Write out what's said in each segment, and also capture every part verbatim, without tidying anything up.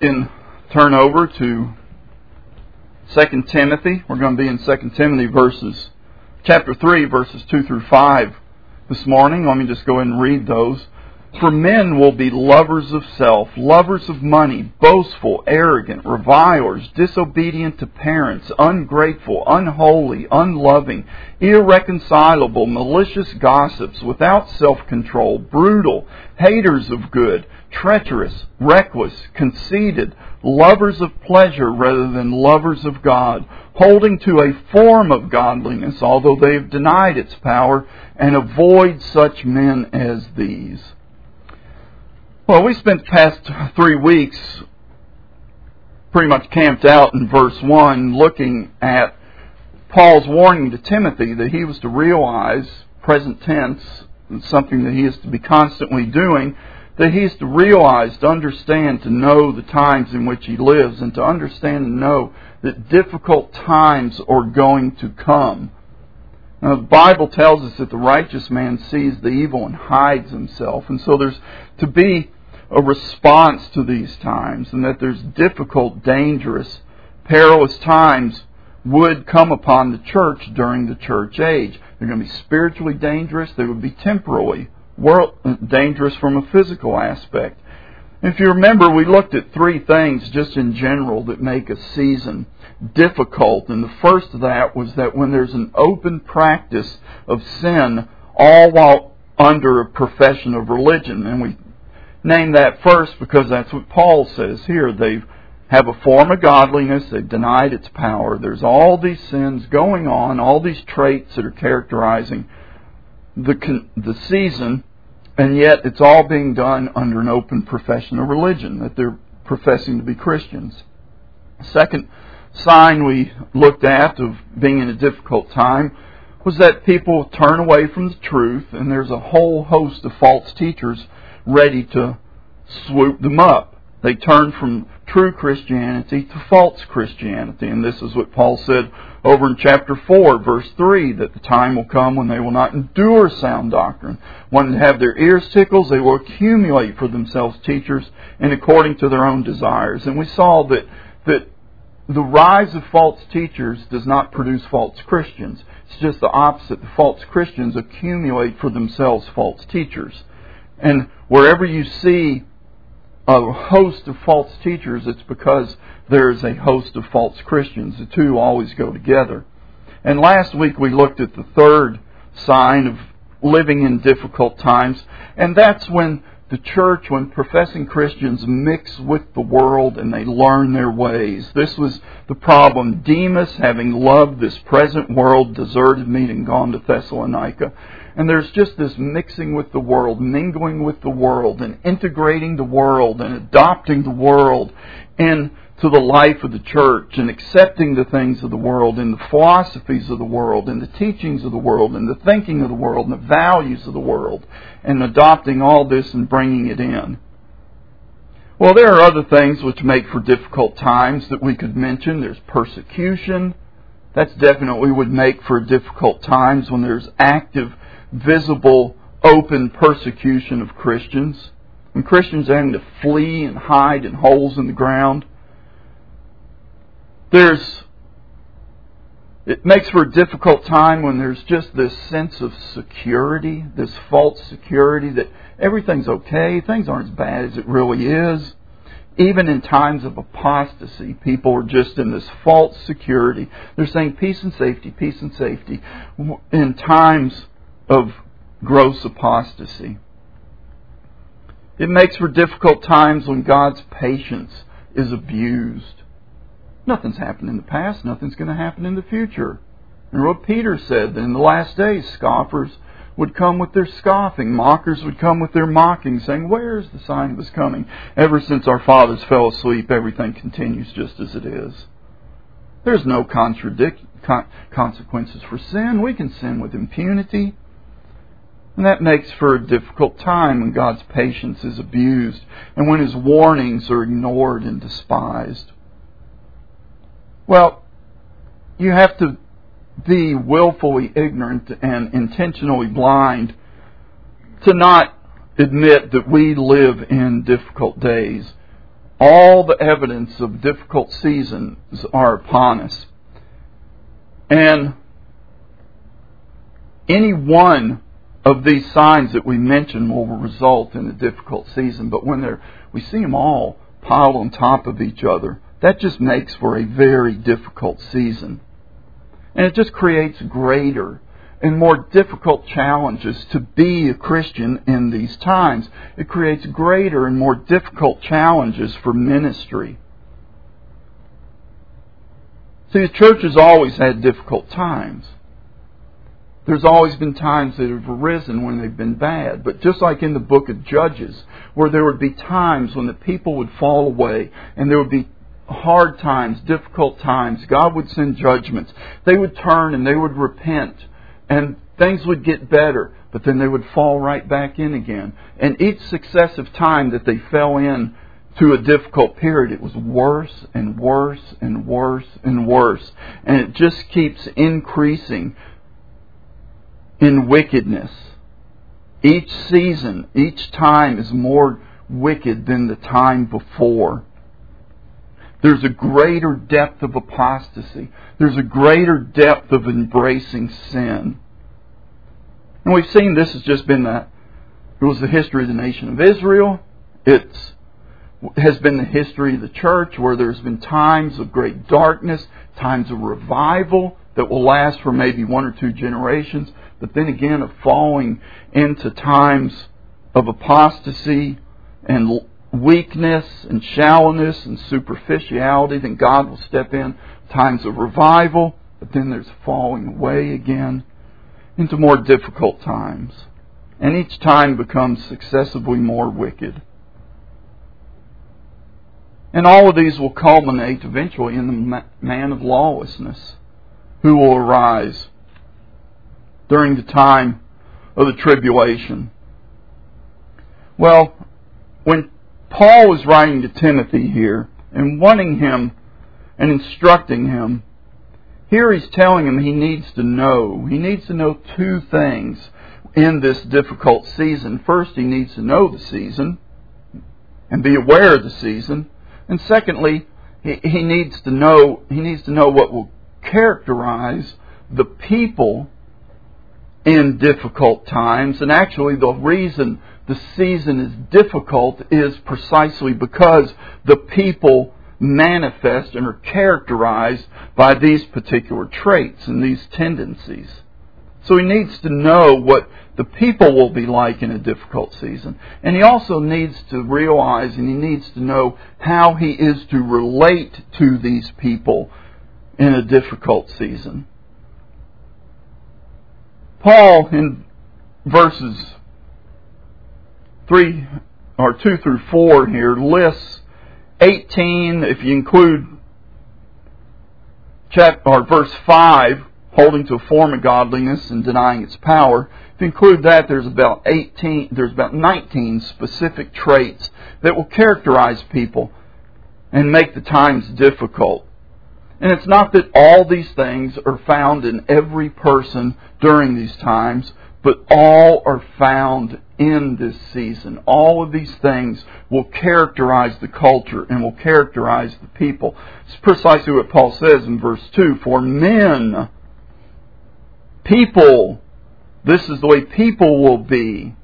can turn over to Second Timothy. We're going to be in Second Timothy verses, chapter three, verses two through five this morning. Let me just go ahead and read those. For men will be lovers of self, lovers of money, boastful, arrogant, revilers, disobedient to parents, ungrateful, unholy, unloving, irreconcilable, malicious gossips, without self-control, brutal, haters of good, treacherous, reckless, conceited, lovers of pleasure rather than lovers of God, holding to a form of godliness, although they have denied its power, and avoid such men as these. Well, we spent the past three weeks pretty much camped out in verse one looking at Paul's warning to Timothy that he was to realize, present tense, something that he is to be constantly doing, that he is to realize, to understand, to know the times in which he lives, and to understand and know that difficult times are going to come. Now, the Bible tells us that the righteous man sees the evil and hides himself, and so there's to be a response to these times, and that there's difficult, dangerous, perilous times would come upon the church during the church age. They're going to be spiritually dangerous. They would be temporally world, dangerous from a physical aspect. If you remember, we looked at three things just in general that make a season difficult. And the first of that was that when there's an open practice of sin, all while under a profession of religion. And we name that first because that's what Paul says here. They have a form of godliness. They've denied its power. There's all these sins going on, all these traits that are characterizing the the season, and yet it's all being done under an open profession of religion, that they're professing to be Christians. Second sign we looked at of being in a difficult time was that people turn away from the truth, and there's a whole host of false teachers ready to swoop them up. They turn from true Christianity to false Christianity. And this is what Paul said over in chapter four, verse three, that the time will come when they will not endure sound doctrine. When they have their ears tickled, they will accumulate for themselves teachers and according to their own desires. And we saw that, that the rise of false teachers does not produce false Christians. It's just the opposite. The false Christians accumulate for themselves false teachers. And wherever you see a host of false teachers, it's because there's a host of false Christians. The two always go together. And last week we looked at the third sign of living in difficult times, and that's when the church, when professing Christians mix with the world and they learn their ways. This was the problem. Demas, having loved this present world, deserted me and gone to Thessalonica. And there's just this mixing with the world, mingling with the world, and integrating the world, and adopting the world into the life of the church, and accepting the things of the world, and the philosophies of the world, and the teachings of the world, and the thinking of the world, and the values of the world, and adopting all this and bringing it in. Well, there are other things which make for difficult times that we could mention. There's persecution. That's definitely would make for difficult times when there's active, visible, open persecution of Christians. When Christians are having to flee and hide in holes in the ground. There's, it makes for a difficult time when there's just this sense of security, this false security that everything's okay, things aren't as bad as it really is. Even in times of apostasy, people are just in this false security. They're saying peace and safety, peace and safety. In times of gross apostasy. It makes for difficult times when God's patience is abused. Nothing's happened in the past, nothing's going to happen in the future. And what Peter said, that in the last days scoffers would come with their scoffing, mockers would come with their mocking, saying, where is the sign of His coming? Ever since our fathers fell asleep, everything continues just as it is. There's no contradic- con- consequences for sin. We can sin with impunity. And that makes for a difficult time when God's patience is abused and when His warnings are ignored and despised. Well, you have to be willfully ignorant and intentionally blind to not admit that we live in difficult days. all the evidence of difficult seasons are upon us. And any one of these signs that we mention will result in a difficult season. But when they're, we see them all piled on top of each other, that just makes for a very difficult season. And it just creates greater and more difficult challenges to be a Christian in these times. It creates greater and more difficult challenges for ministry. See, the church has always had difficult times. There's always been times that have arisen when they've been bad. But just like in the book of Judges, where there would be times when the people would fall away, and there would be hard times, difficult times, God would send judgments. They would turn and they would repent, and things would get better, but then they would fall right back in again. And each successive time that they fell in to a difficult period, it was worse and worse and worse and worse. And it just keeps increasing in wickedness. Each season, each time is more wicked than the time before. There's a greater depth of apostasy. There's a greater depth of embracing sin. And we've seen this has just been that. It was the history of the nation of Israel. It has been the history of the church, where there's been times of great darkness, times of revival that will last for maybe one or two generations, but then again of falling into times of apostasy and weakness and shallowness and superficiality. Then God will step in. Times of revival, but then there's falling away again into more difficult times. And each time becomes successively more wicked. And all of these will culminate eventually in the man of lawlessness, who will arise during the time of the tribulation. Well, when Paul was writing to Timothy here and wanting him and instructing him, here he's telling him he needs to know. He needs to know two things in this difficult season. First, he needs to know the season and be aware of the season. And secondly, he, he needs to know he needs to know what will characterize the people in difficult times. And actually, the reason the season is difficult is precisely because the people manifest and are characterized by these particular traits and these tendencies. So he needs to know what the people will be like in a difficult season. And he also needs to realize and he needs to know how he is to relate to these people in a difficult season. Paul, in verses three or two through four here, lists eighteen, if you include chapter or verse five, holding to a form of godliness and denying its power. If you include that, there's about eighteen, there's about nineteen specific traits that will characterize people and make the times difficult. And it's not that all these things are found in every person during these times, but all are found in this season. All of these things will characterize the culture and will characterize the people. It's precisely what Paul says in verse two. For men, people, this is the way people will be.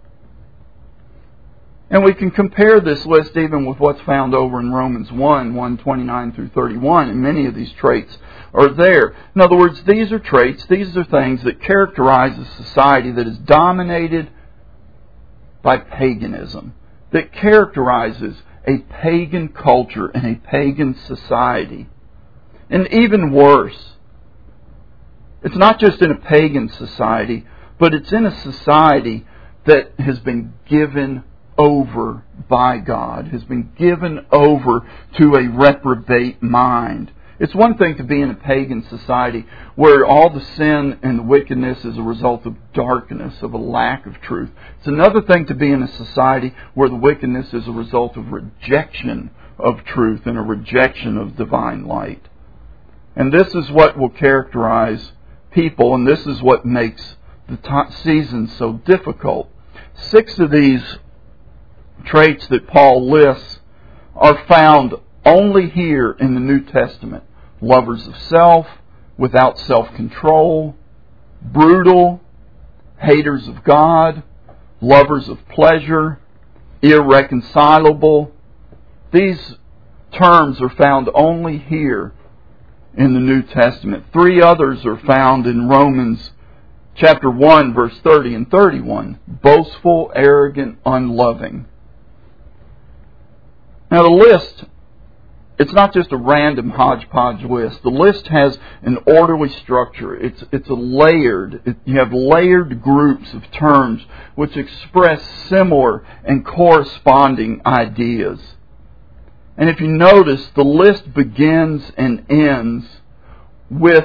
And we can compare this list even with what's found over in Romans one, one twenty-nine through thirty-one, and many of these traits are there. In other words, these are traits, these are things that characterize a society that is dominated by paganism, that characterizes a pagan culture and a pagan society. And even worse, it's not just in a pagan society, but it's in a society that has been given over by God, has been given over to a reprobate mind. It's one thing to be in a pagan society where all the sin and the wickedness is a result of darkness, of a lack of truth. It's another thing to be in a society where the wickedness is a result of rejection of truth and a rejection of divine light. And this is what will characterize people, and this is what makes the t- season so difficult. Six of these traits that Paul lists are found only here in the New Testament. Lovers of self, without self-control, brutal, haters of God, lovers of pleasure, irreconcilable. These terms are found only here in the New Testament. Three others are found in Romans chapter one, verse thirty and thirty-one. Boastful, arrogant, unloving. Now the list, it's not just a random hodgepodge list. The list has an orderly structure. It's it's a layered. It, you have layered groups of terms which express similar and corresponding ideas. And if you notice, the list begins and ends with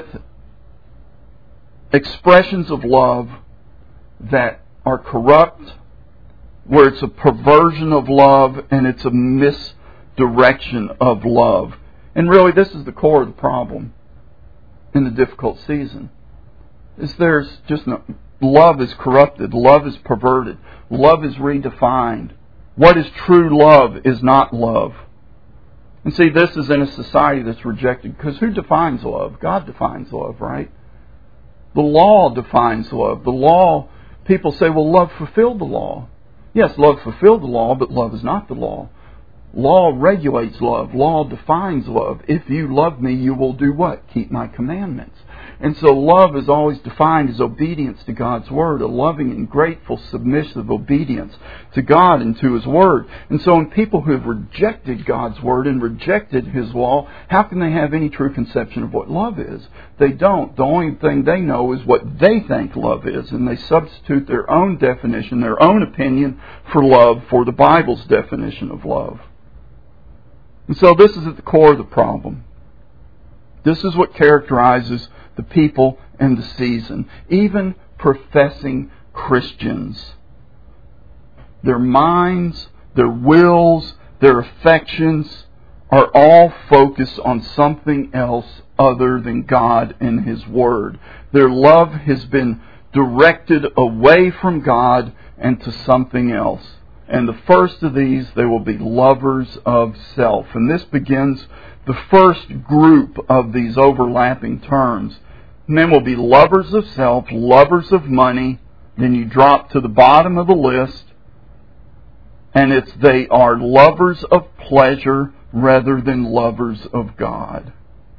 expressions of love that are corrupt, where it's a perversion of love and it's a misdirection of love. And really, this is the core of the problem in the difficult season. Is there's just no, love is corrupted, love is perverted, love is redefined. What is true love is not love. And see, this is in a society that's rejected, because who defines love? God defines love, right? The law defines love. The law, people say, well, love fulfilled the law. Yes, love fulfilled the law, but love is not the law. Law regulates love. Law defines love. If you love me, you will do what? Keep my commandments. And so love is always defined as obedience to God's Word, a loving and grateful, submissive obedience to God and to His Word. And so when people who have rejected God's Word and rejected His law, how can they have any true conception of what love is? They don't. The only thing they know is what they think love is, and they substitute their own definition, their own opinion for love for the Bible's definition of love. And so this is at the core of the problem. This is what characterizes the people and the season. Even professing Christians. Their minds, their wills, their affections are all focused on something else other than God and His Word. Their love has been directed away from God and to something else. And the first of these, they will be lovers of self. And this begins the first group of these overlapping terms. Men will be lovers of self, lovers of money. Then you drop to the bottom of the list, and it's they are lovers of pleasure rather than lovers of God.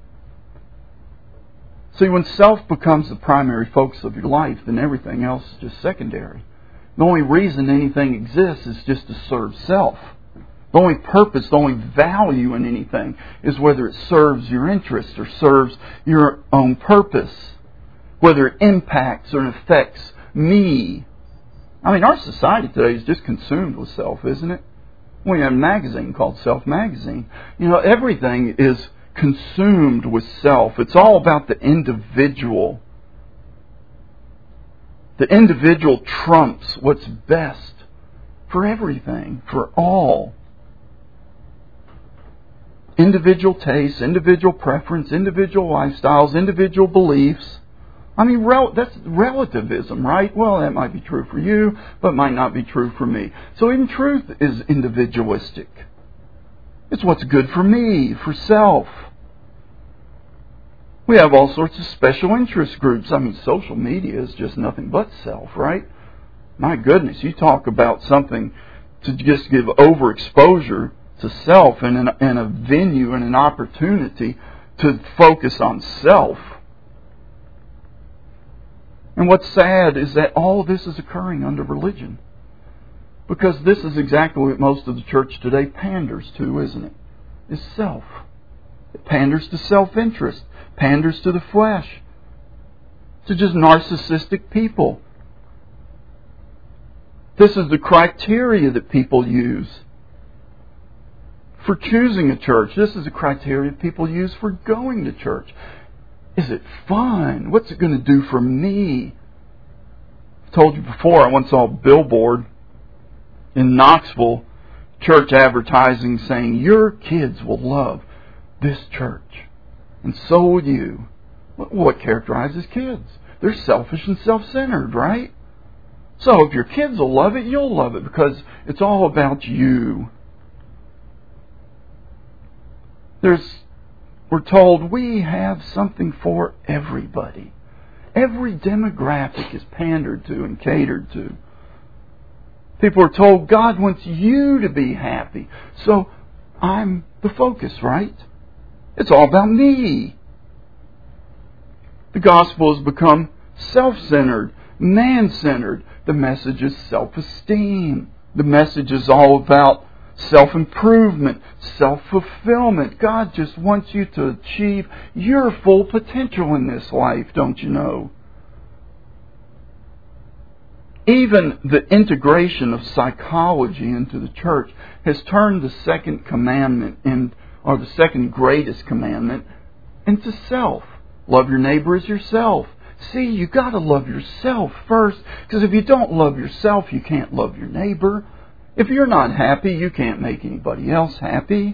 See, when self becomes the primary focus of your life, then everything else is just secondary. The only reason anything exists is just to serve self. The only purpose, the only value in anything is whether it serves your interests or serves your own purpose. Whether it impacts or affects me. I mean, our society today is just consumed with self, isn't it? We have a magazine called Self Magazine. You know, everything is consumed with self. It's all about the individual. The individual trumps what's best for everything, for all. Individual tastes, individual preference, individual lifestyles, individual beliefs. I mean, rel- that's relativism, right? Well, that might be true for you, but might not be true for me. So even truth is individualistic. It's what's good for me, for self. We have all sorts of special interest groups. I mean, social media is just nothing but self, right? My goodness, you talk about something to just give overexposure to self and, an, and a venue and an opportunity to focus on self. And what's sad is that all of this is occurring under religion. Because this is exactly what most of the church today panders to, isn't it? Is self. It panders to self-interest. Panders to the flesh. To just narcissistic people. This is the criteria that people use for choosing a church. This is the criteria people use for going to church. Is it fun? What's it going to do for me? I've told you before, I once saw a billboard in Knoxville, church advertising saying, your kids will love this church. And so will you. What characterizes kids? They're selfish and self-centered, right? So if your kids will love it, you'll love it because it's all about you. There's, we're told we have something for everybody. Every demographic is pandered to and catered to. People are told God wants you to be happy. So I'm the focus, right? It's all about me. The gospel has become self-centered, man-centered. The message is self-esteem. The message is all about self-improvement, self-fulfillment. God just wants you to achieve your full potential in this life, don't you know? Even the integration of psychology into the church has turned the second commandment, in, or the second greatest commandment, into self. Love your neighbor as yourself. See, you got to love yourself first, because if you don't love yourself, you can't love your neighbor. If you're not happy, you can't make anybody else happy.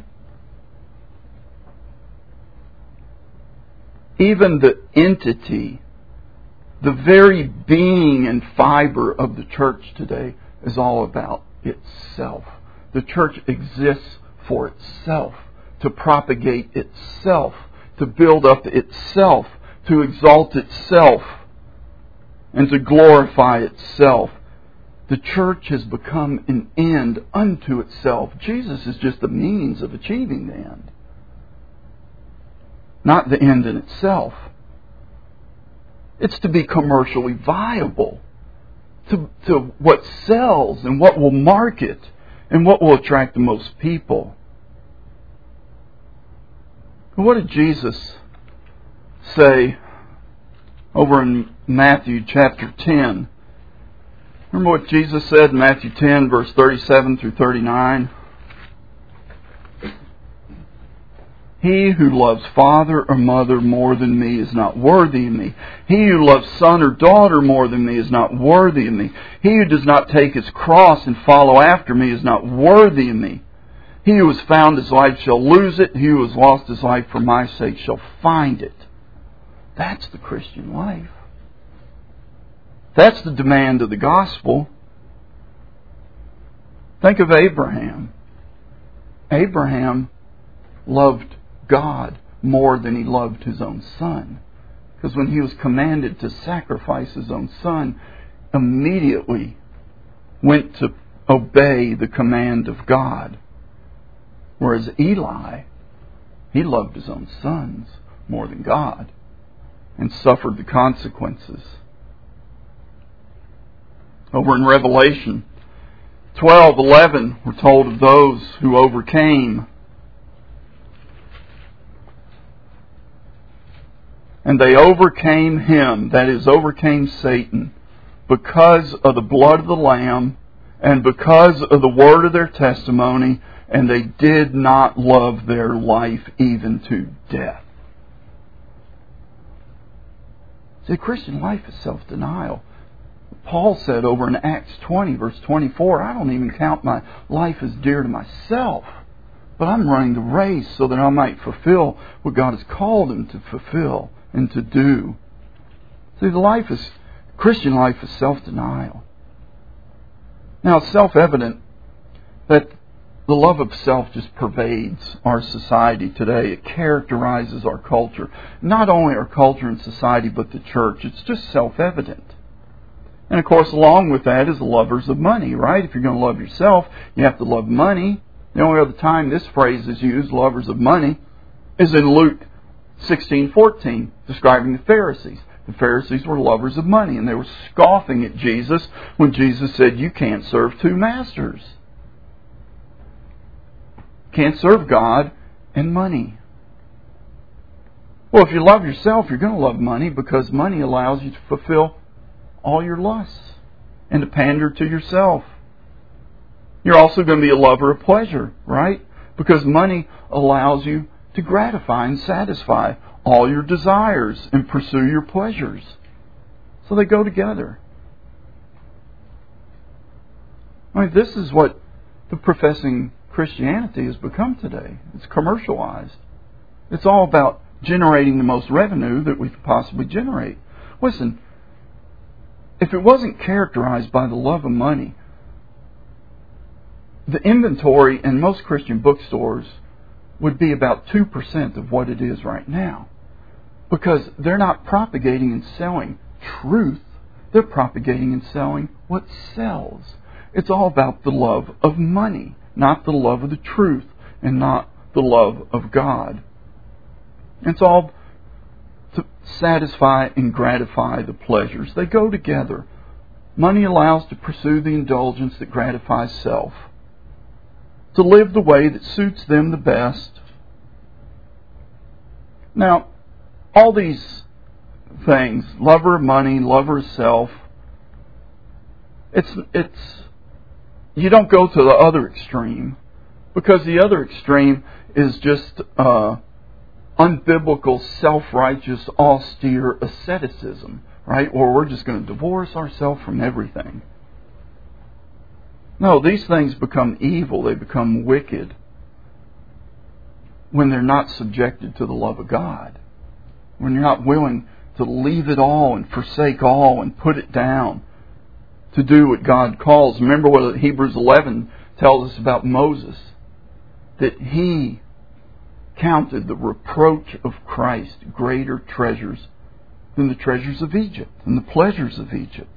Even the entity, the very being and fiber of the church today is all about itself. The church exists for itself, to propagate itself, to build up itself, to exalt itself, and to glorify itself. The church has become an end unto itself. Jesus is just the means of achieving the end, not the end in itself. It's to be commercially viable, to, to what sells and what will market and what will attract the most people. What did Jesus say over in Matthew chapter ten? Remember what Jesus said in Matthew ten, verse thirty-seven through thirty-nine? He who loves father or mother more than me is not worthy of me. He who loves son or daughter more than me is not worthy of me. He who does not take his cross and follow after me is not worthy of me. He who has found his life shall lose it. He who has lost his life for my sake shall find it. That's the Christian life. That's the demand of the gospel. Think of Abraham. Abraham loved God more than he loved his own son. Because when he was commanded to sacrifice his own son, immediately went to obey the command of God. Whereas Eli, he loved his own sons more than God and suffered the consequences. Over in Revelation twelve eleven, we're told of those who overcame. And they overcame him, that is, overcame Satan, because of the blood of the Lamb and because of the word of their testimony, and they did not love their life even to death. See, the Christian life is self-denial. Paul said over in Acts twenty, verse twenty-four, I don't even count my life as dear to myself, but I'm running the race so that I might fulfill what God has called him to fulfill and to do. See, the life is, Christian life is self-denial. Now, it's self-evident that the love of self just pervades our society today. It characterizes our culture. Not only our culture and society, but the church. It's just self-evident. And of course, along with that is the lovers of money, right? If you're going to love yourself, you have to love money. The only other time this phrase is used, lovers of money, is in Luke sixteen fourteen, describing the Pharisees. The Pharisees were lovers of money, and they were scoffing at Jesus when Jesus said, you can't serve two masters. Can't serve God and money. Well, if you love yourself, you're going to love money, because money allows you to fulfill all your lusts and to pander to yourself. You're also going to be a lover of pleasure, right? Because money allows you to gratify and satisfy all your desires and pursue your pleasures. So they go together. I mean, this is what the professing Christianity has become today. It's commercialized. It's all about generating the most revenue that we could possibly generate. Listen, if it wasn't characterized by the love of money, the inventory in most Christian bookstores would be about two percent of what it is right now. Because they're not propagating and selling truth. They're propagating and selling what sells. It's all about the love of money, not the love of the truth, and not the love of God. It's all to satisfy and gratify the pleasures. They go together. Money allows to pursue the indulgence that gratifies self, to live the way that suits them the best. Now, all these things, lover of money, lover of self, it's it's you don't go to the other extreme, because the other extreme is just uh, unbiblical, self-righteous, austere asceticism, right? Or we're just going to divorce ourselves from everything. No, these things become evil. They become wicked when they're not subjected to the love of God. When you're not willing to leave it all and forsake all and put it down to do what God calls. Remember what Hebrews eleven tells us about Moses, that he counted the reproach of Christ greater treasures than the treasures of Egypt and the pleasures of Egypt.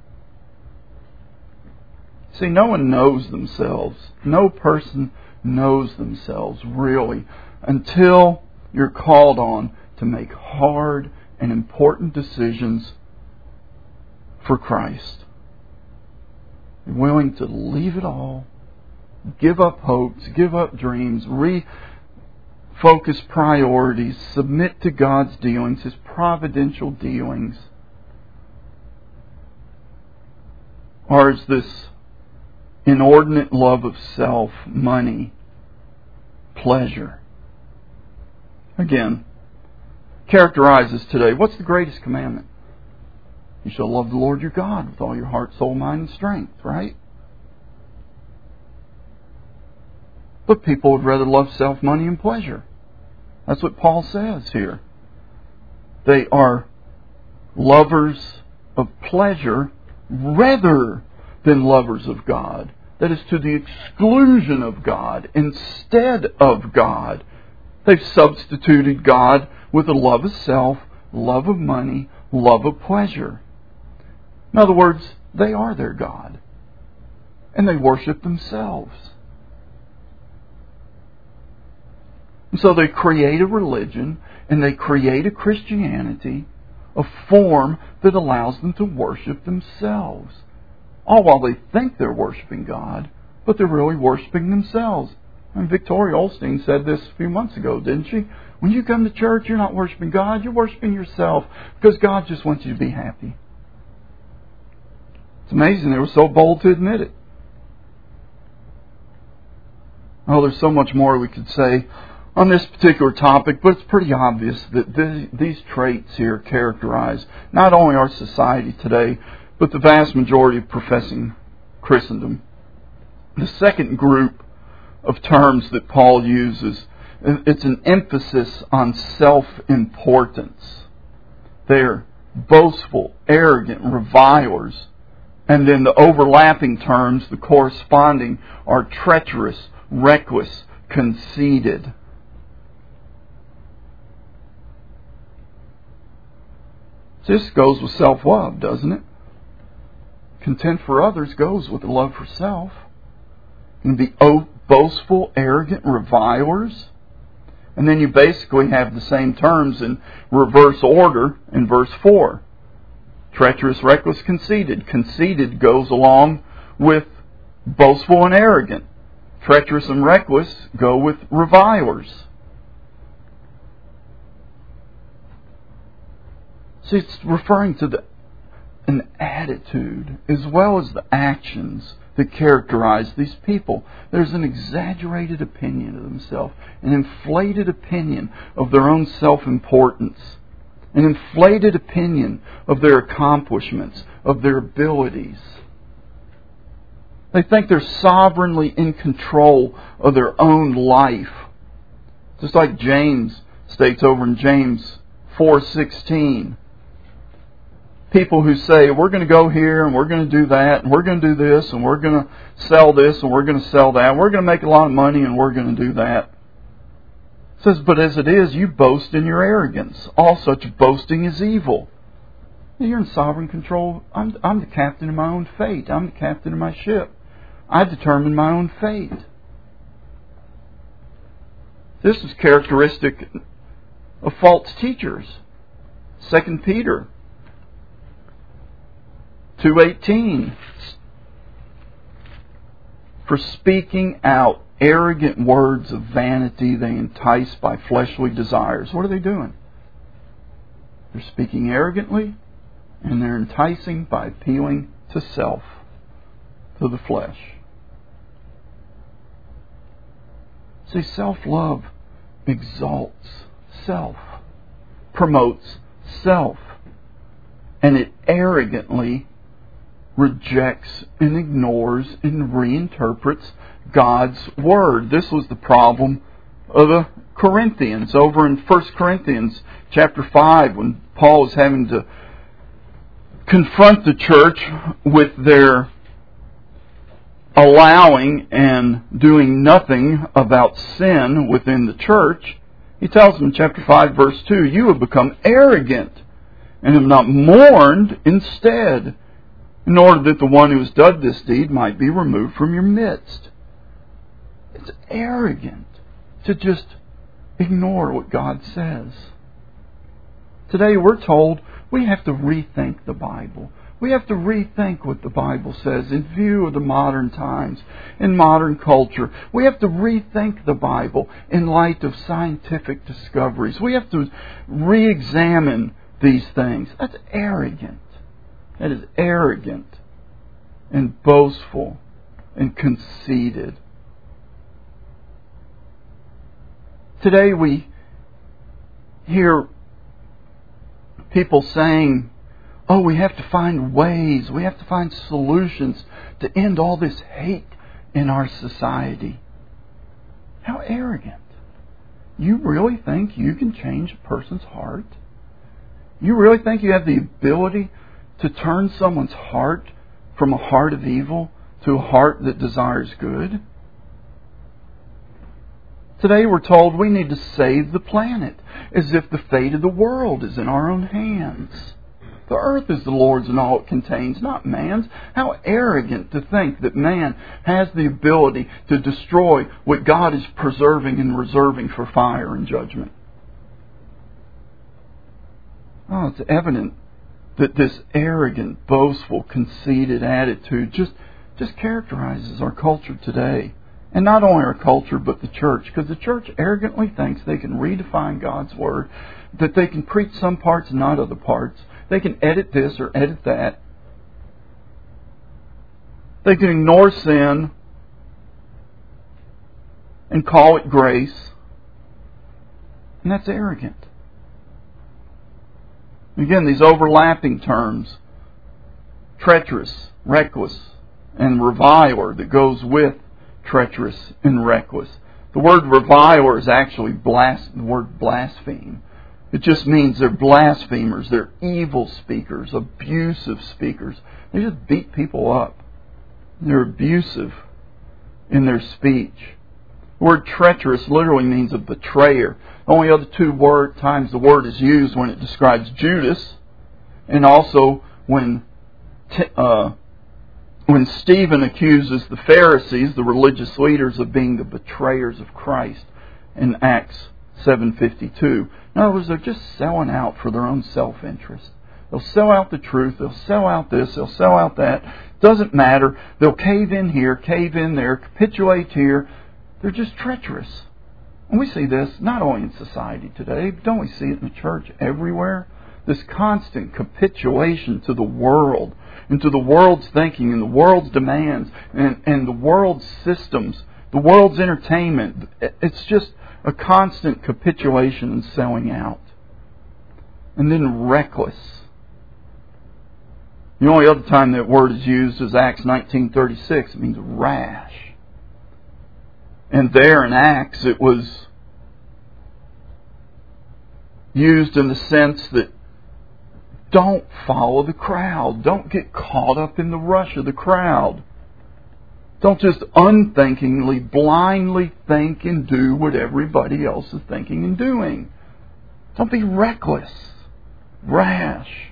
See, no one knows themselves. No person knows themselves really until you're called on to make hard and important decisions for Christ. You're willing to leave it all, give up hopes, give up dreams, refocus priorities, submit to God's dealings, His providential dealings. Or is this inordinate love of self, money, pleasure? Again, characterizes today. What's the greatest commandment? You shall love the Lord your God with all your heart, soul, mind, and strength, right? But people would rather love self, money, and pleasure. That's what Paul says here. They are lovers of pleasure rather than lovers of God. That is to the exclusion of God instead of God. They've substituted God with a love of self, love of money, love of pleasure. In other words, they are their God. And they worship themselves. And so they create a religion and they create a Christianity, a form that allows them to worship themselves. All while they think they're worshiping God, but they're really worshiping themselves. And Victoria Olstein said this a few months ago, didn't she? When you come to church, you're not worshiping God, you're worshiping yourself, because God just wants you to be happy. It's amazing they were so bold to admit it. Oh, there's so much more we could say on this particular topic, but it's pretty obvious that th- these traits here characterize not only our society today, but the vast majority of professing Christendom. The second group of terms that Paul uses, it's an emphasis on self-importance. They're boastful, arrogant, revilers. And then the overlapping terms, the corresponding, are treacherous, reckless, conceited. This goes with self-love, doesn't it? Contempt for others goes with the love for self. And be boastful, arrogant, revilers. And then you basically have the same terms in reverse order in verse four. Treacherous, reckless, conceited. Conceited goes along with boastful and arrogant. Treacherous and reckless go with revilers. See, it's referring to the, an attitude as well as the actions that characterize these people. There's an exaggerated opinion of themselves, an inflated opinion of their own self-importance, an inflated opinion of their accomplishments, of their abilities. They think they're sovereignly in control of their own life. Just like James states over in James four sixteen. People who say, we're going to go here and we're going to do that and we're going to do this and we're going to sell this and we're going to sell that. We're going to make a lot of money and we're going to do that. It says, but as it is, you boast in your arrogance. All such boasting is evil. You're in sovereign control. I'm, I'm the captain of my own fate. I'm the captain of my ship. I determine my own fate. This is characteristic of false teachers. Second Peter two eighteen. For speaking out arrogant words of vanity, they entice by fleshly desires. What are they doing? They're speaking arrogantly, and they're enticing by appealing to self, to the flesh. See, self-love exalts self, promotes self, and it arrogantly rejects and ignores and reinterprets God's Word. This was the problem of the Corinthians. Over in First Corinthians chapter five, when Paul is having to confront the church with their allowing and doing nothing about sin within the church, he tells them in chapter five, verse two, you have become arrogant and have not mourned instead, in order that the one who has done this deed might be removed from your midst. It's arrogant to just ignore what God says. Today we're told we have to rethink the Bible. We have to rethink what the Bible says in view of the modern times, in modern culture. We have to rethink the Bible in light of scientific discoveries. We have to re-examine these things. That's arrogant. That is arrogant and boastful and conceited. Today we hear people saying, oh, we have to find ways, we have to find solutions to end all this hate in our society. How arrogant. You really think you can change a person's heart? You really think you have the ability to turn someone's heart from a heart of evil to a heart that desires good? Today we're told we need to save the planet, as if the fate of the world is in our own hands. The earth is the Lord's and all it contains, not man's. How arrogant to think that man has the ability to destroy what God is preserving and reserving for fire and judgment. Oh, it's evident that this arrogant, boastful, conceited attitude just, just characterizes our culture today. And not only our culture, but the church. Because the church arrogantly thinks they can redefine God's Word, that they can preach some parts and not other parts. They can edit this or edit that. They can ignore sin and call it grace. And that's arrogant. Again, these overlapping terms, treacherous, reckless, and reviler, that goes with treacherous and reckless. The word reviler is actually blas- the word blaspheme. It just means they're blasphemers, they're evil speakers, abusive speakers. They just beat people up. They're abusive in their speech. The word treacherous literally means a betrayer. Only other two word times the word is used when it describes Judas, and also when t- uh, when Stephen accuses the Pharisees, the religious leaders, of being the betrayers of Christ in Acts seven fifty-two. In other words, they're just selling out for their own self-interest. They'll sell out the truth. They'll sell out this. They'll sell out that. Doesn't matter. They'll cave in here, cave in there, capitulate here. They're just treacherous. And we see this not only in society today, but don't we see it in the church everywhere? This constant capitulation to the world, and to the world's thinking, and the world's demands, and, and the world's systems, the world's entertainment. It's just a constant capitulation and selling out. And then reckless. The only other time that word is used is Acts nineteen thirty-six. It means rash. And there in Acts it was used in the sense that don't follow the crowd. Don't get caught up in the rush of the crowd. Don't just unthinkingly, blindly think and do what everybody else is thinking and doing. Don't be reckless, rash.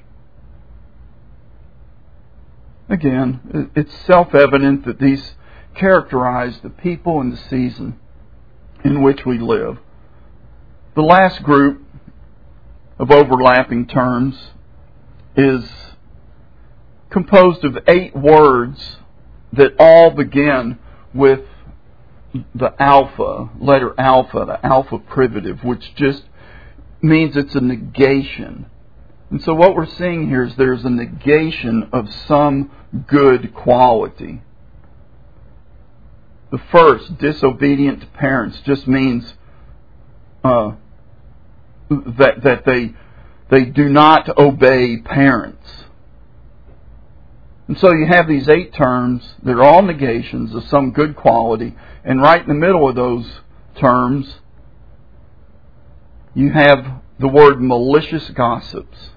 Again, it's self-evident that these characterize the people and the season in which we live. The last group of overlapping terms is composed of eight words that all begin with the alpha, letter alpha, the alpha privative, which just means it's a negation. And so what we're seeing here is there's a negation of some good quality. The first, disobedient to parents, just means uh, that that they they do not obey parents. And so you have these eight terms. They're all negations of some good quality. And right in the middle of those terms, you have the word malicious gossips.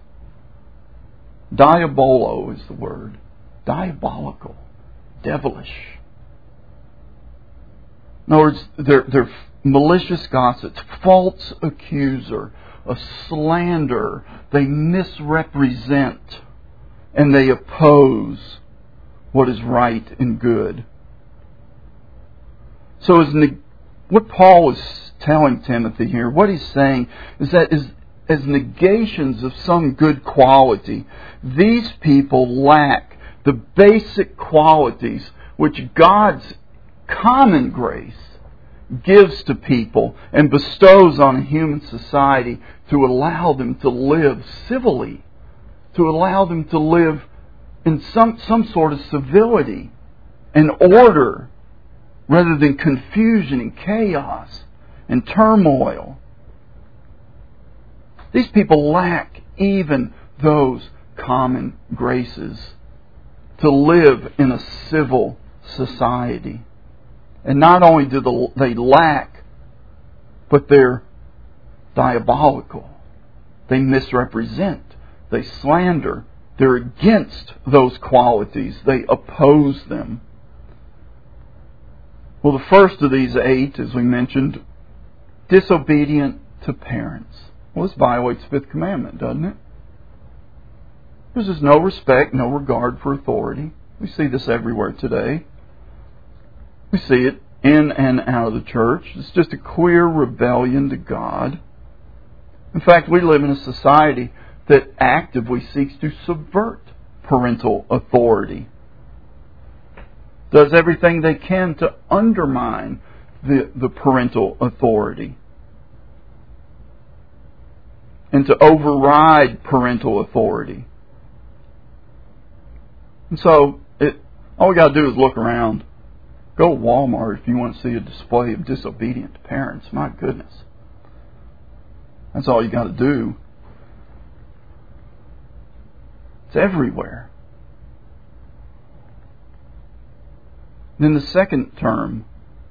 Diabolo is the word. Diabolical. Devilish. In other words, they're, they're malicious gossips, false accuser, a slander. They misrepresent and they oppose what is right and good. So as ne- what Paul is telling Timothy here, what he's saying is that as, as negations of some good quality, these people lack the basic qualities which God's common grace gives to people and bestows on a human society to allow them to live civilly, to allow them to live in some, some sort of civility and order rather than confusion and chaos and turmoil. These people lack even those common graces to live in a civil society. And not only do they lack, but they're diabolical. They misrepresent. They slander. They're against those qualities. They oppose them. Well, the first of these eight, as we mentioned, disobedient to parents. Well, this violates the fifth commandment, doesn't it? There's just no respect, no regard for authority. We see this everywhere today. We see it in and out of the church. It's just a clear rebellion to God. In fact, we live in a society that actively seeks to subvert parental authority. Does everything they can to undermine the, the parental authority. And to override parental authority. And so, it, all we got to do is look around. Go to Walmart if you want to see a display of disobedient parents. My goodness. That's all you got to do. It's everywhere. Then the second term,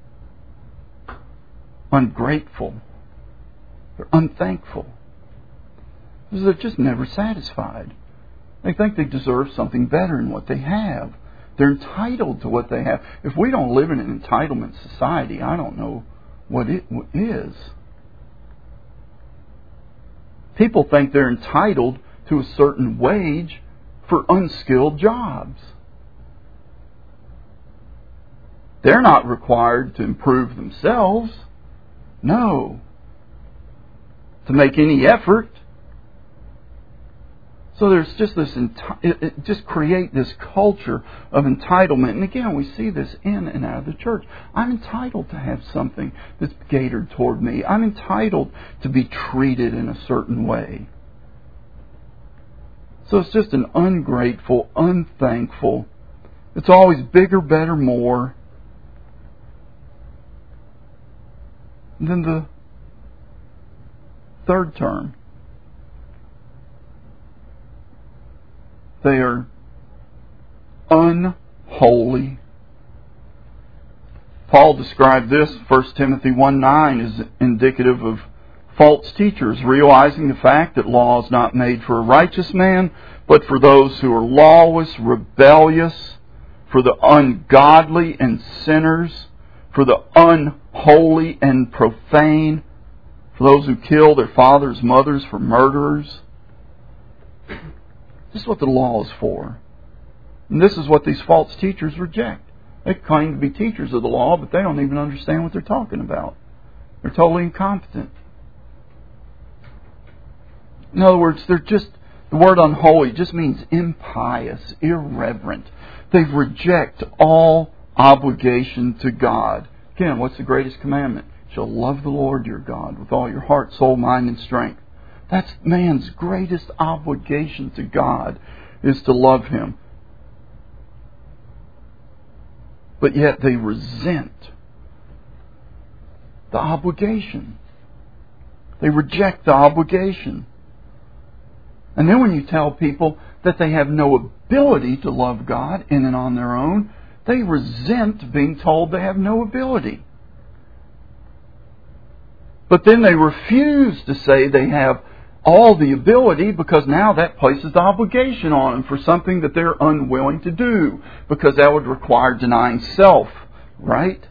ungrateful. They're unthankful. They're just never satisfied. They think they deserve something better than what they have. They're entitled to what they have. If we don't live in an entitlement society, I don't know what it is. People think they're entitled to a certain wage for unskilled jobs. They're not required to improve themselves. No. To make any effort. So there's just this, enti- it, it just create this culture of entitlement. And again, we see this in and out of the church. I'm entitled to have something that's catered toward me. I'm entitled to be treated in a certain way. So it's just an ungrateful, unthankful. It's always bigger, better, more. And then the third term. They are unholy. Paul described this, First Timothy one nine, as indicative of false teachers, realizing the fact that law is not made for a righteous man, but for those who are lawless, rebellious, for the ungodly and sinners, for the unholy and profane, for those who kill their fathers, mothers, for murderers. This is what the law is for. And this is what these false teachers reject. They claim to be teachers of the law, but they don't even understand what they're talking about. They're totally incompetent. In other words, they're just, the word unholy just means impious, irreverent. They reject all obligation to God. Again, what's the greatest commandment? You shall love the Lord your God with all your heart, soul, mind, and strength. That's man's greatest obligation to God, is to love Him. But yet they resent the obligation. They reject the obligation. And then when you tell people that they have no ability to love God in and on their own, they resent being told they have no ability. But then they refuse to say they have all the ability, because now that places the obligation on them for something that they're unwilling to do, because that would require denying self, right?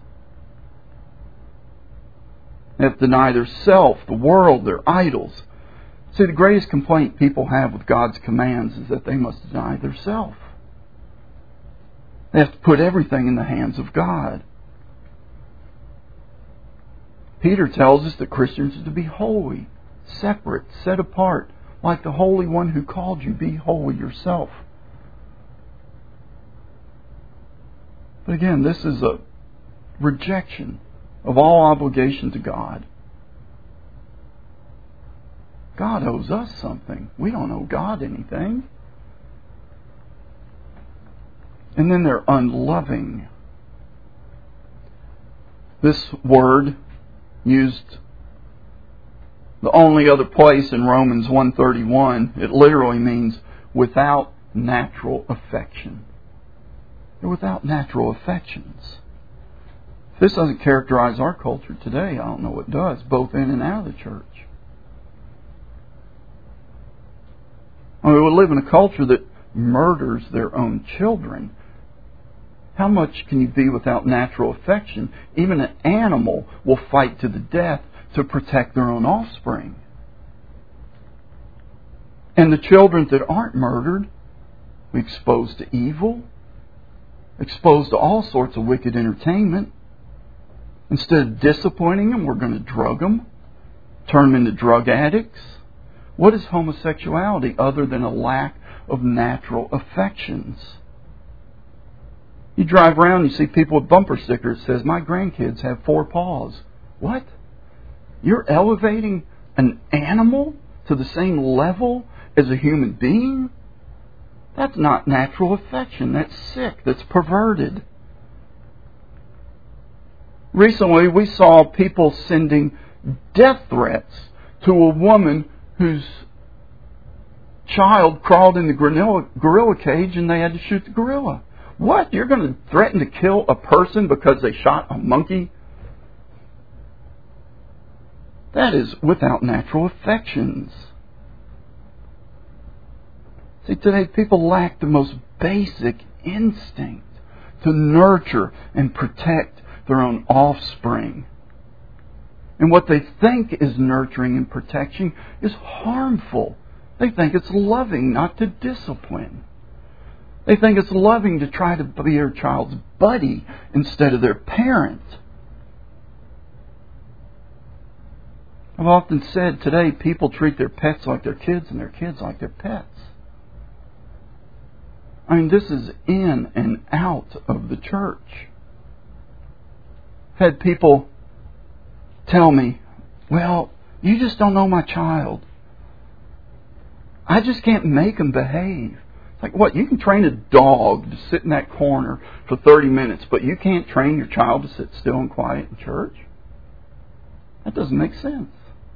They have to deny their self, the world, their idols. See, the greatest complaint people have with God's commands is that they must deny their self. They have to put everything in the hands of God. Peter tells us that Christians are to be holy, separate, set apart, like the Holy One who called you. Be holy yourself. But again, this is a rejection of all obligation to God. God owes us something. We don't owe God anything. And then they're unloving. This word used the only other place in Romans one thirty-one, it literally means without natural affection. They're without natural affections. If this doesn't characterize our culture today, I don't know what does, both in and out of the church. I mean, we live in a culture that murders their own children. How much can you be without natural affection? Even an animal will fight to the death to protect their own offspring. And the children that aren't murdered, we expose to evil, exposed to all sorts of wicked entertainment. Instead of disciplining them, we're going to drug them, turn them into drug addicts. What is homosexuality other than a lack of natural affections? You drive around, you see people with bumper stickers that says, "My grandkids have four paws." What? You're elevating an animal to the same level as a human being? That's not natural affection. That's sick. That's perverted. Recently, we saw people sending death threats to a woman whose child crawled in the gorilla, gorilla cage and they had to shoot the gorilla. What? You're going to threaten to kill a person because they shot a monkey? That is without natural affections. See, today people lack the most basic instinct to nurture and protect their own offspring. And what they think is nurturing and protection is harmful. They think it's loving not to discipline. They think it's loving to try to be their child's buddy instead of their parent. I've often said today people treat their pets like their kids and their kids like their pets. I mean, this is in and out of the church. I've had people tell me, "Well, you just don't know my child. I just can't make him behave." It's like, what? You can train a dog to sit in that corner for thirty minutes, but you can't train your child to sit still and quiet in church? That doesn't make sense.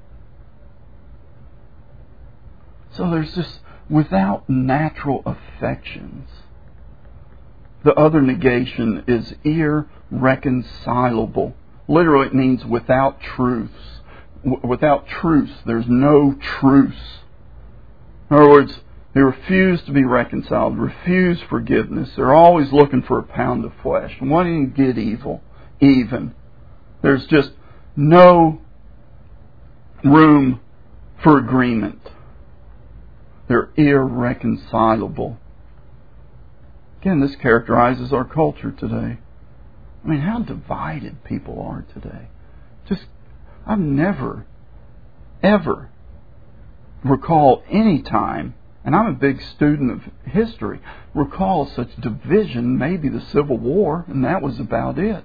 So there's just, without natural affections. The other negation is irreconcilable. Literally, it means without truths. W- without truths, there's no truce. In other words, They refuse to be reconciled, refuse forgiveness. They're always looking for a pound of flesh and wanting to get evil, even. There's just no room for agreement. They're irreconcilable. Again, this characterizes our culture today. I mean, how divided people are today. Just, I've never, ever recall any time, and I'm a big student of history, recall such division, maybe the Civil War, and that was about it.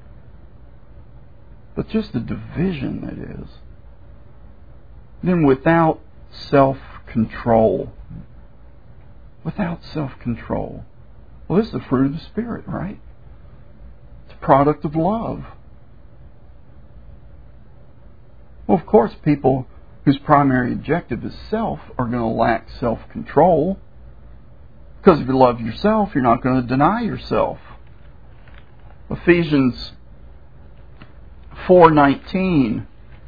But just the division that is. Then without self-control. Without self-control. Well, this is the fruit of the Spirit, right? It's a product of love. Well, of course, people whose primary objective is self are going to lack self-control. Because if you love yourself, you're not going to deny yourself. Ephesians four nineteen,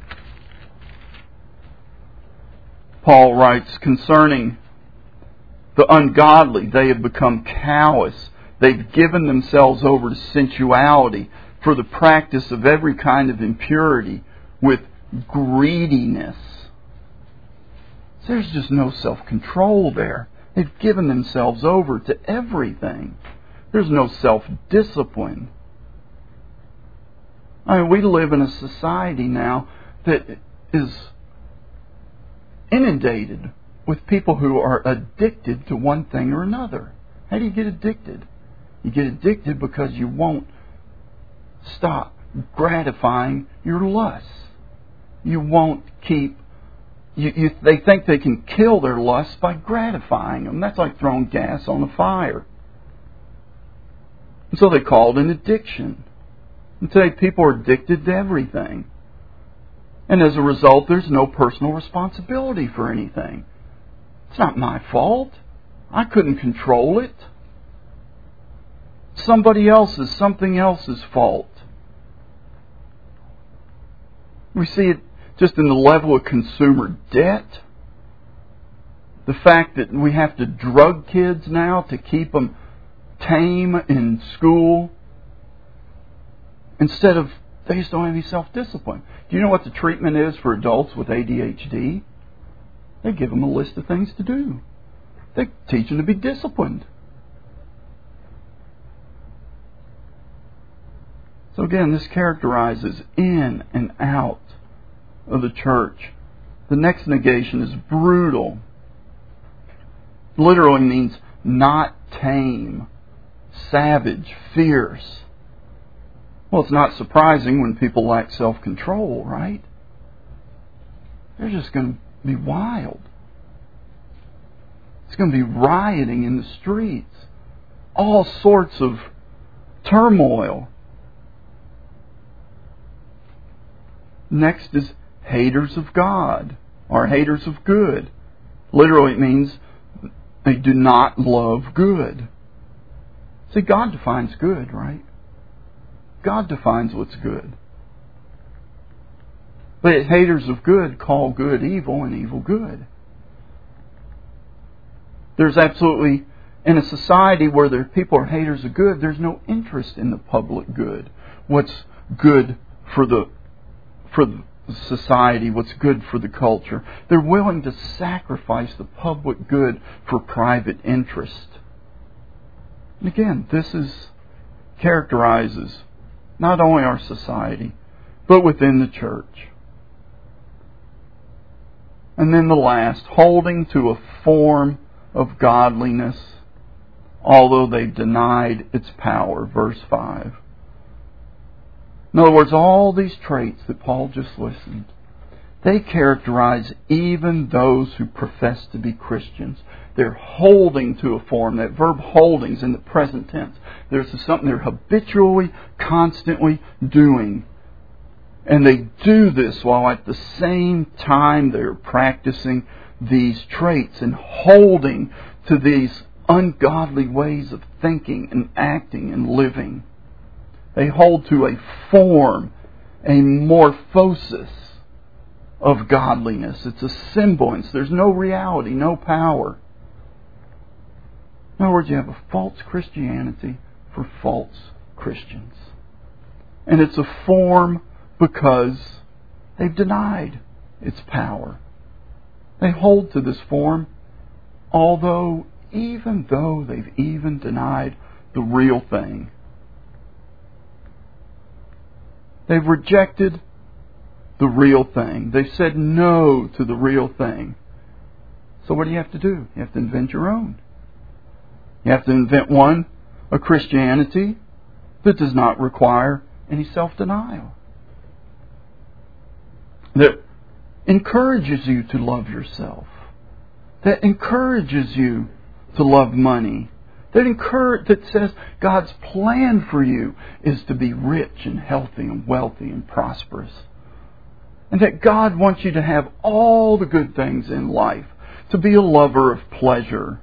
Paul writes concerning the ungodly, they have become callous. They've given themselves over to sensuality for the practice of every kind of impurity with greediness. So there's just no self-control there. They've given themselves over to everything. There's no self-discipline. I mean, we live in a society now that is inundated with people who are addicted to one thing or another. How do you get addicted? You get addicted because you won't stop gratifying your lusts. You won't keep... You, you, they think they can kill their lusts by gratifying them. That's like throwing gas on a fire. And so they call it an addiction. And today people are addicted to everything. And as a result, there's no personal responsibility for anything. It's not my fault. I couldn't control it. Somebody else's, something else's fault. We see it just in the level of consumer debt. The fact that we have to drug kids now to keep them tame in school. Instead of, they just don't have any self-discipline. Do you know what the treatment is for adults with A D H D? They give them a list of things to do. They teach them to be disciplined. So again, this characterizes in and out of the church. The next negation is brutal. Literally means not tame, savage, fierce. Well, it's not surprising when people lack self-control, right? They're just going to be wild. It's going to be rioting in the streets. All sorts of turmoil. Next is haters of God, or haters of good. Literally it means they do not love good. See, God defines good, right? God defines what's good. But haters of good call good evil and evil good. There's absolutely, in a society where there people are haters of good, there's no interest in the public good. What's good for the for the society, what's good for the culture. They're willing to sacrifice the public good for private interest. And again, this is characterizes not only our society, but within the church. And then the last, holding to a form of godliness, although they've denied its power. Verse five. In other words, all these traits that Paul just listed, they characterize even those who profess to be Christians. They're holding to a form. That verb holding is in the present tense. There's something they're habitually, constantly doing. And they do this while at the same time they're practicing these traits and holding to these ungodly ways of thinking and acting and living. They hold to a form, a morphosis of godliness. It's a semblance. There's no reality, no power. In other words, you have a false Christianity for false Christians. And it's a form because they've denied its power. They hold to this form, although even though they've even denied the real thing. They've rejected the real thing. They've said no to the real thing. So what do you have to do? You have to invent your own. You have to invent one, a Christianity that does not require any self-denial. That encourages you to love yourself. That encourages you to love money. That encourage, that says God's plan for you is to be rich and healthy and wealthy and prosperous. And that God wants you to have all the good things in life. To be a lover of pleasure.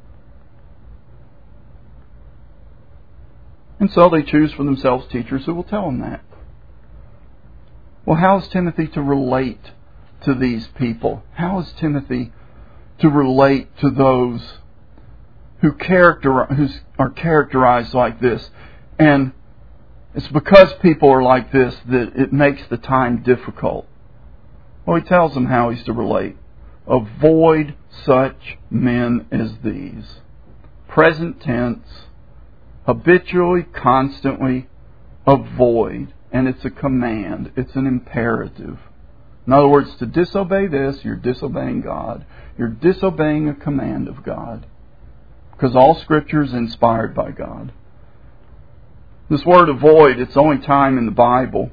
And so they choose for themselves teachers who will tell them that. Well, how is Timothy to relate to these people? How is Timothy to relate to those who character, who are characterized like this? And it's because people are like this that it makes the time difficult. Well, he tells them how he's to relate. Avoid such men as these. Present tense. Habitually, constantly avoid. And it's a command. It's an imperative. In other words, to disobey this, you're disobeying God. You're disobeying a command of God. Because all Scripture is inspired by God. This word avoid, it's the only time in the Bible.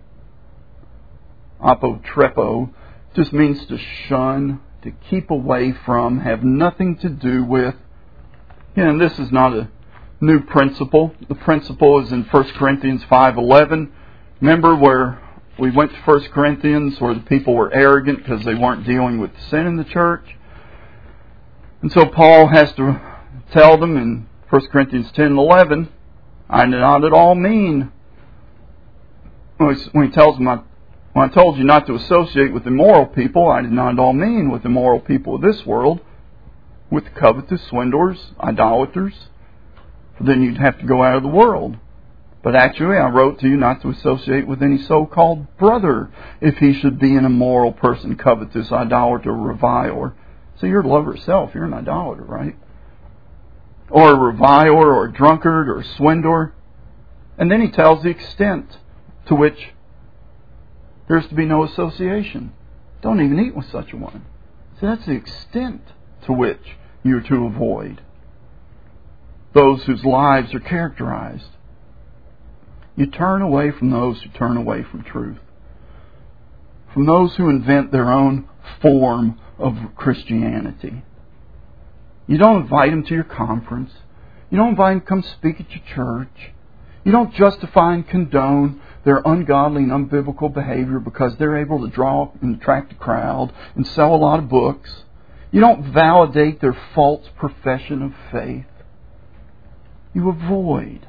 Apotrepo just means to shun, to keep away from, have nothing to do with. You know, this is not a new principle. The principle is in First Corinthians five eleven. Remember where we went to First Corinthians where the people were arrogant because they weren't dealing with sin in the church? And so Paul has to tell them in First Corinthians ten eleven, I did not at all mean, when he tells them, I, when I told you not to associate with immoral people, I did not at all mean with immoral people of this world, with covetous, swindlers, idolaters. For then you'd have to go out of the world. But actually, I wrote to you not to associate with any so-called brother if he should be an immoral person, covetous, idolater, reviler. So you're a lover of self. You're an idolater, right? Or a reviler, or a drunkard, or a swindler. And then he tells the extent to which there's to be no association. Don't even eat with such a one. So that's the extent to which you're to avoid those whose lives are characterized. You turn away from those who turn away from truth. From those who invent their own form of Christianity. You don't invite them to your conference. You don't invite them to come speak at your church. You don't justify and condone their ungodly and unbiblical behavior because they're able to draw and attract a crowd and sell a lot of books. You don't validate their false profession of faith. You avoid.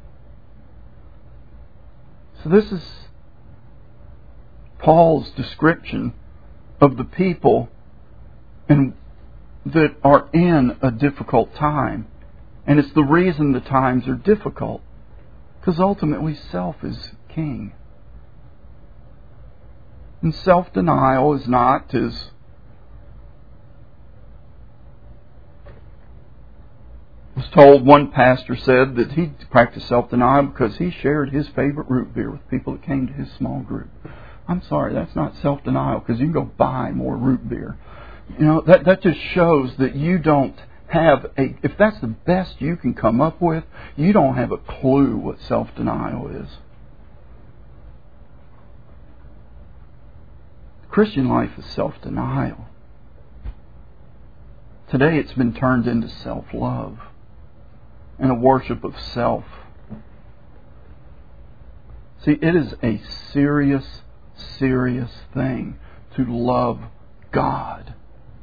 So this is Paul's description of the people and that are in a difficult time. And it's the reason the times are difficult. Because ultimately self is king. And self-denial is not, as was told, one pastor said that he practiced self-denial because he shared his favorite root beer with people that came to his small group. I'm sorry, that's not self-denial because you can go buy more root beer. You know, that, that just shows that you don't have a, if that's the best you can come up with, you don't have a clue what self-denial is. Christian life is self-denial. Today it's been turned into self-love and a worship of self. See, it is a serious, serious thing to love God.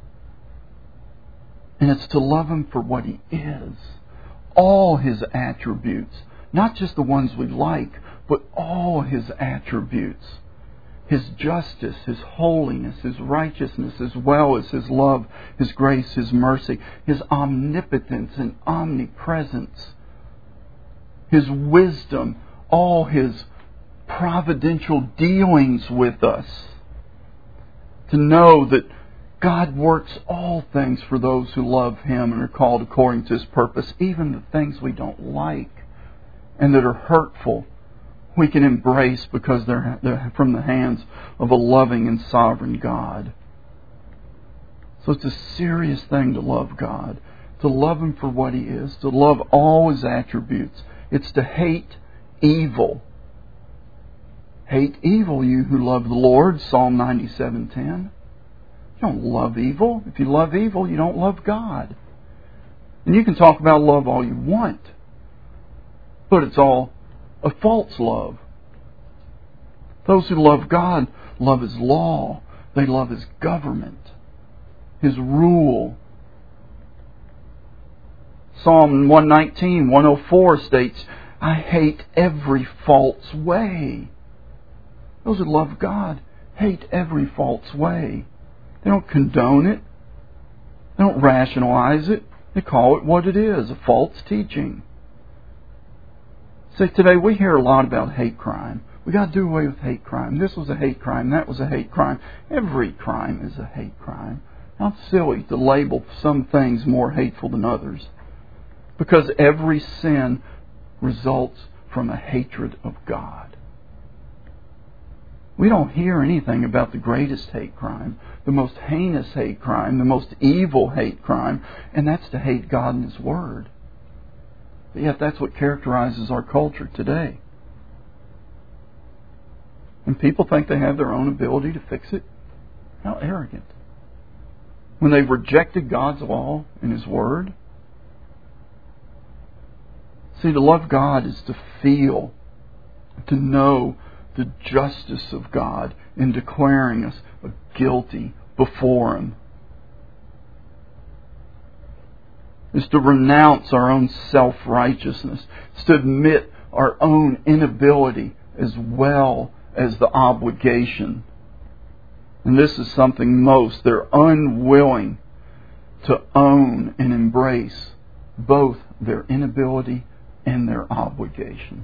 And it's to love Him for what He is. All His attributes. Not just the ones we like, but all His attributes. His justice, His holiness, His righteousness, as well as His love, His grace, His mercy, His omnipotence and omnipresence, His wisdom, all His providential dealings with us. To know that God works all things for those who love Him and are called according to His purpose, even the things we don't like and that are hurtful, we can embrace because they're, they're from the hands of a loving and sovereign God. So it's a serious thing to love God, to love Him for what He is, to love all His attributes. It's to hate evil. Hate evil, you who love the Lord, Psalm ninety-seven ten. You don't love evil. If you love evil, you don't love God. And you can talk about love all you want, but it's all a false love. Those who love God love His law. They love His government, His rule. Psalm one nineteen, one oh four states, I hate every false way. Those who love God hate every false way. They don't condone it. They don't rationalize it. They call it what it is, a false teaching. See, today we hear a lot about hate crime. We got to do away with hate crime. This was a hate crime. That was a hate crime. Every crime is a hate crime. How silly to label some things more hateful than others. Because every sin results from a hatred of God. We don't hear anything about the greatest hate crime, the most heinous hate crime, the most evil hate crime, and that's to hate God and His Word. But yet that's what characterizes our culture today. And people think they have their own ability to fix it. How arrogant. When they've rejected God's law and His Word. See, to love God is to feel, to know the justice of God in declaring us guilty before Him. Is to renounce our own self-righteousness. It's to admit our own inability as well as the obligation. And this is something most they're unwilling to own and embrace both their inability and their obligation.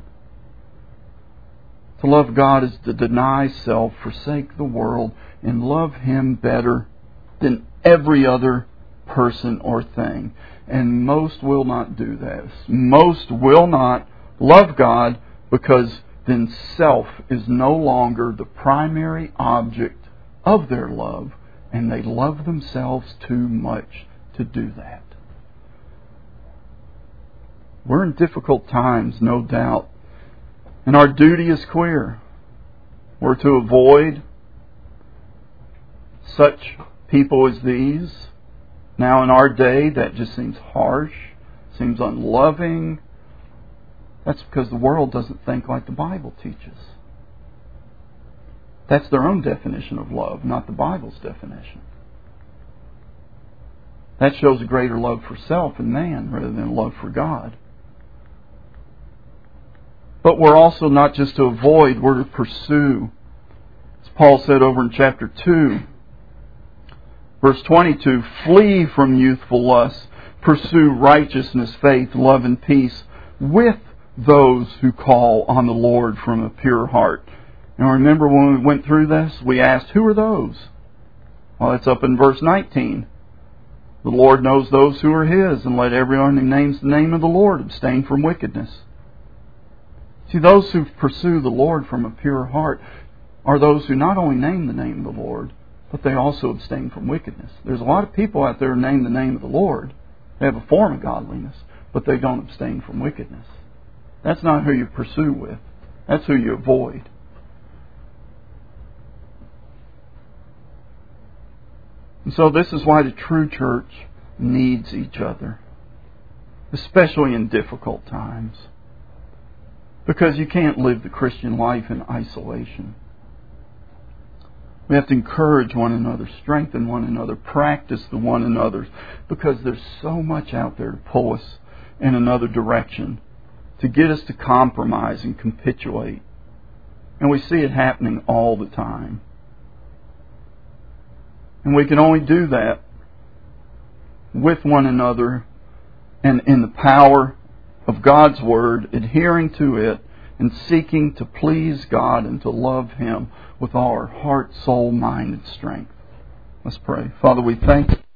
To love God is to deny self, forsake the world, and love Him better than every other person or thing. And most will not do this. Most will not love God because then self is no longer the primary object of their love, and they love themselves too much to do that. We're in difficult times, no doubt. And our duty is clear. We're to avoid such people as these. Now in our day, that just seems harsh, seems unloving. That's because the world doesn't think like the Bible teaches. That's their own definition of love, not the Bible's definition. That shows a greater love for self and man rather than love for God. But we're also not just to avoid, we're to pursue. As Paul said over in chapter two, verse twenty-two, flee from youthful lusts, pursue righteousness, faith, love, and peace with those who call on the Lord from a pure heart. Now remember when we went through this, we asked, who are those? Well, it's up in verse nineteen. The Lord knows those who are His, and let everyone who names the name of the Lord abstain from wickedness. See, those who pursue the Lord from a pure heart are those who not only name the name of the Lord, but they also abstain from wickedness. There's a lot of people out there who name the name of the Lord. They have a form of godliness, but they don't abstain from wickedness. That's not who you pursue with. That's who you avoid. And so this is why the true church needs each other, especially in difficult times. Because you can't live the Christian life in isolation. We have to encourage one another, strengthen one another, practice the one another, because there's so much out there to pull us in another direction, to get us to compromise and capitulate. And we see it happening all the time. And we can only do that with one another and in the power of God's Word, adhering to it and seeking to please God and to love Him with all our heart, soul, mind, and strength. Let's pray. Father, we thank you.